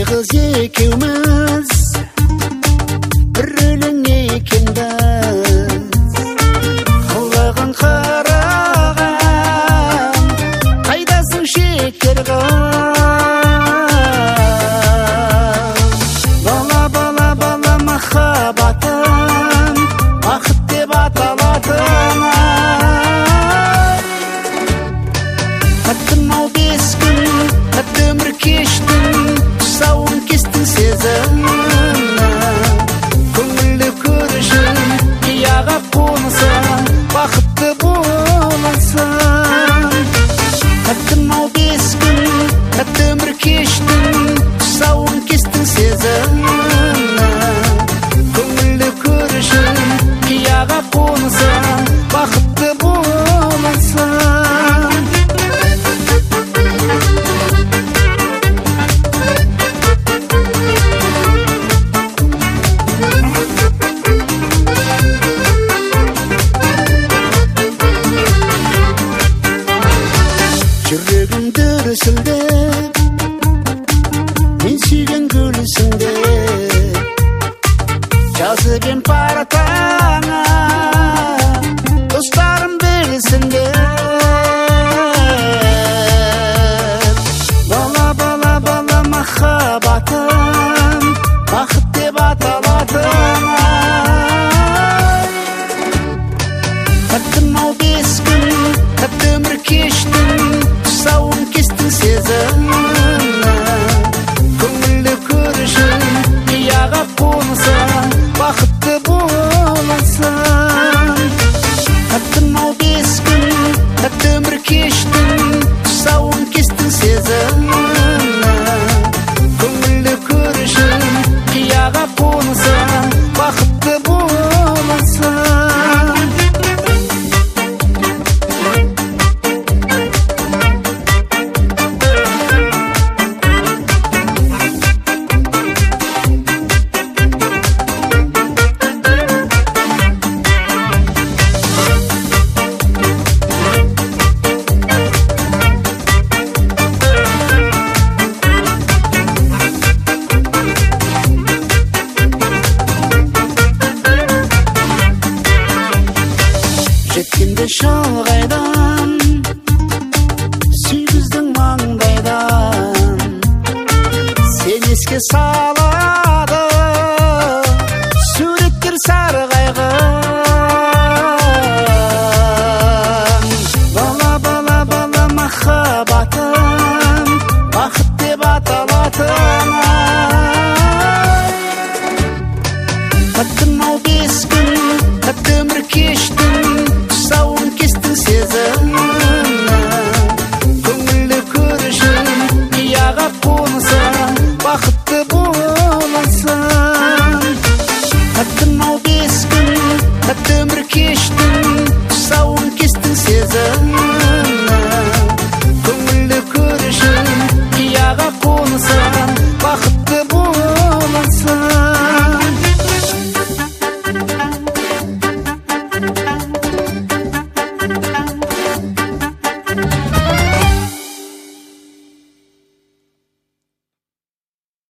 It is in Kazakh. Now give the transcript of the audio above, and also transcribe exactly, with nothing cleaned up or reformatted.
Жалғыз екеуміз бір өлең екенбіз, қылығын қараған қайдасың шекер қыз. Бала бала бала махаббатым бақыт деп аталатын, таттым ау бес күн тәтті өмір кештің, тұсауын кестің сезімнің, көңілді көрішін қияға қонысың, бақытты боласың. Тәттім ау бес күн тәтті өмір кештің, тұсауын кестің сезімнің, көңілді көрішін қияға қонысың, бақытты боласың. Жүрегім дүрсілдеп, мен сүйген гүлсіңде, жазып ем парақтаңа, достарым білсін деп. Бала бала бала махаббатым бақыт деп аталатын, тәттім ау бес күн тәтті өмір кештің, тұсауын кестің сезімнің, көңілді көрішін қияға қонысың, бақытты боласың. Тәттім ау бес күн тәтті өмір кештің, тұсауын кестің сезімнің, көңілді көрішін қияға қонысың, бақытты боласың. Жеткенде шалғайдан, сүйгіздің маңдайдан, сен еске салады суреттер сарғайған. Бала бала бала махаббатым бақыт деп аталатын,